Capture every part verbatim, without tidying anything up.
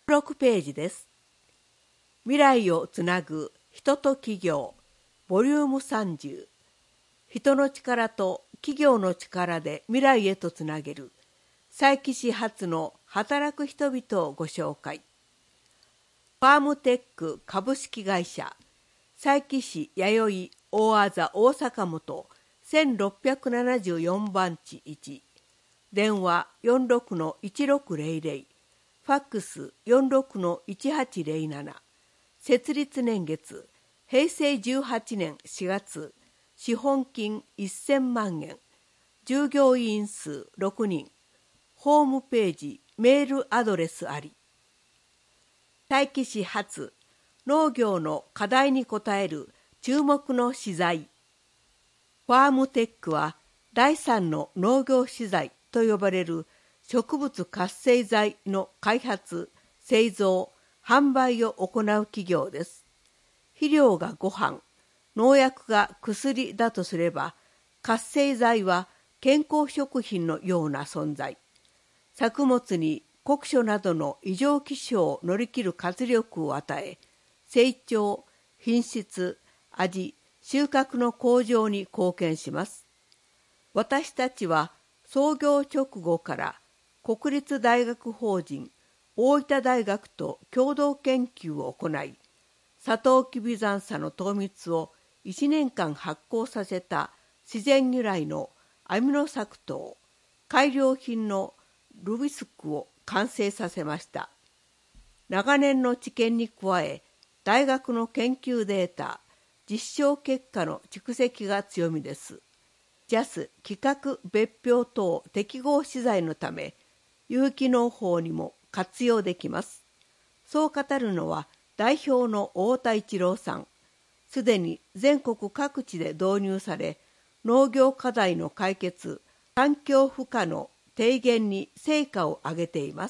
ろくページです。未来をつなぐ人と企業ボリュームさんじゅう、人の力と企業の力で未来へとつなげる佐伯市発の働く人々をご紹介。ファームテック株式会社佐伯市弥生大あざ大阪本せんろっぴゃくななじゅうよんばん地いち、電話 よんろくのいちろくぜろぜろ、ファックス よんろくのいちはちぜろなな、設立年月へいせいじゅうはちねんしがつ、資本金せんまんえん、従業員数ろくにん、ホームページメールアドレスあり。佐伯市発農業の課題に応える注目の資材。ファームテックはだいさんの農業資材と呼ばれる植物活性剤の開発、製造、販売を行う企業です。肥料がご飯、農薬が薬だとすれば、活性剤は健康食品のような存在。作物に酷暑などの異常気象を乗り切る活力を与え、成長、品質、味、収穫の向上に貢献します。私たちは創業直後から国立大学法人大分大学と共同研究を行い、サトウキビ残砂の糖蜜をいちねんかん発酵させた自然由来のアミノサク糖、改良品のルビスクを完成させました。長年の知見に加え、大学の研究データ、実証結果の蓄積が強みです。ジャス 規格別表等適合資材のため、有機農法にも活用できます。そう語るのは代表の太田一郎さん。すでに全国各地で導入され、農業課題の解決、環境負荷の低減に成果を上げています。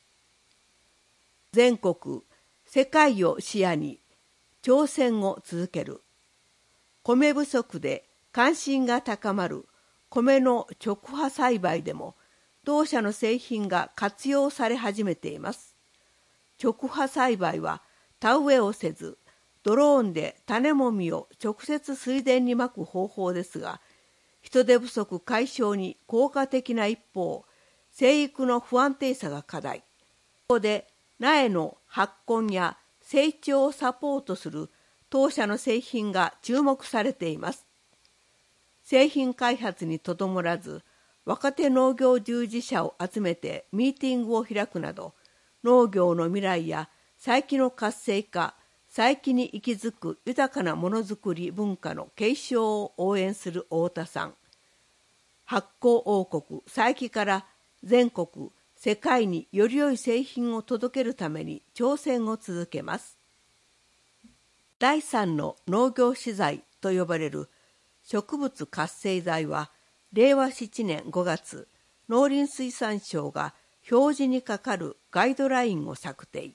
全国、世界を視野に挑戦を続ける。米不足で関心が高まる米の直派栽培でも同社の製品が活用され始めています。直派栽培は田植えをせず、ドローンで種もみを直接水田にまく方法ですが、人手不足解消に効果的な一方、生育の不安定さが課題。ここで苗の発根や成長をサポートする当社の製品が注目されています。製品開発にとどまらず、若手農業従事者を集めてミーティングを開くなど、農業の未来や佐伯の活性化、佐伯に息づく豊かなものづくり文化の継承を応援する太田さん。発酵王国佐伯から全国、世界により良い製品を届けるために挑戦を続けます。だいさんの農業資材と呼ばれる植物活性剤は、れいわななねんごがつ、農林水産省が表示に係るガイドラインを策定。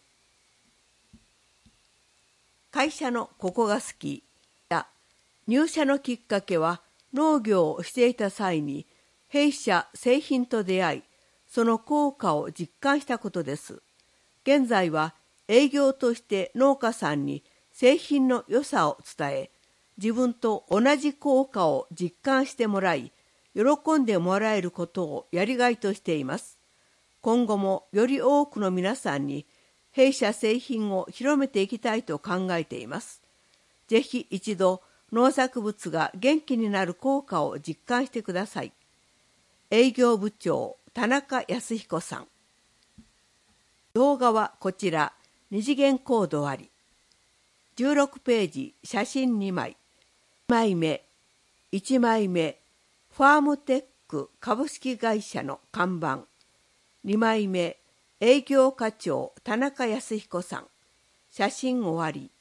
会社のここが好きや、入社のきっかけは農業をしていた際に弊社製品と出会い、その効果を実感したことです。現在は営業として農家さんに製品の良さを伝え、自分と同じ効果を実感してもらい、喜んでもらえることをやりがいとしています。今後もより多くの皆さんに弊社製品を広めていきたいと考えています。ぜひ一度農作物が元気になる効果を実感してください。営業部長田中康彦さん。動画はこちら、二次元コードあり。じゅうろくページ写真にまい。いちまいめ、いちまいめ、ファームテック株式会社の看板。にまいめ、営業課長田中康彦さん。写真終わり。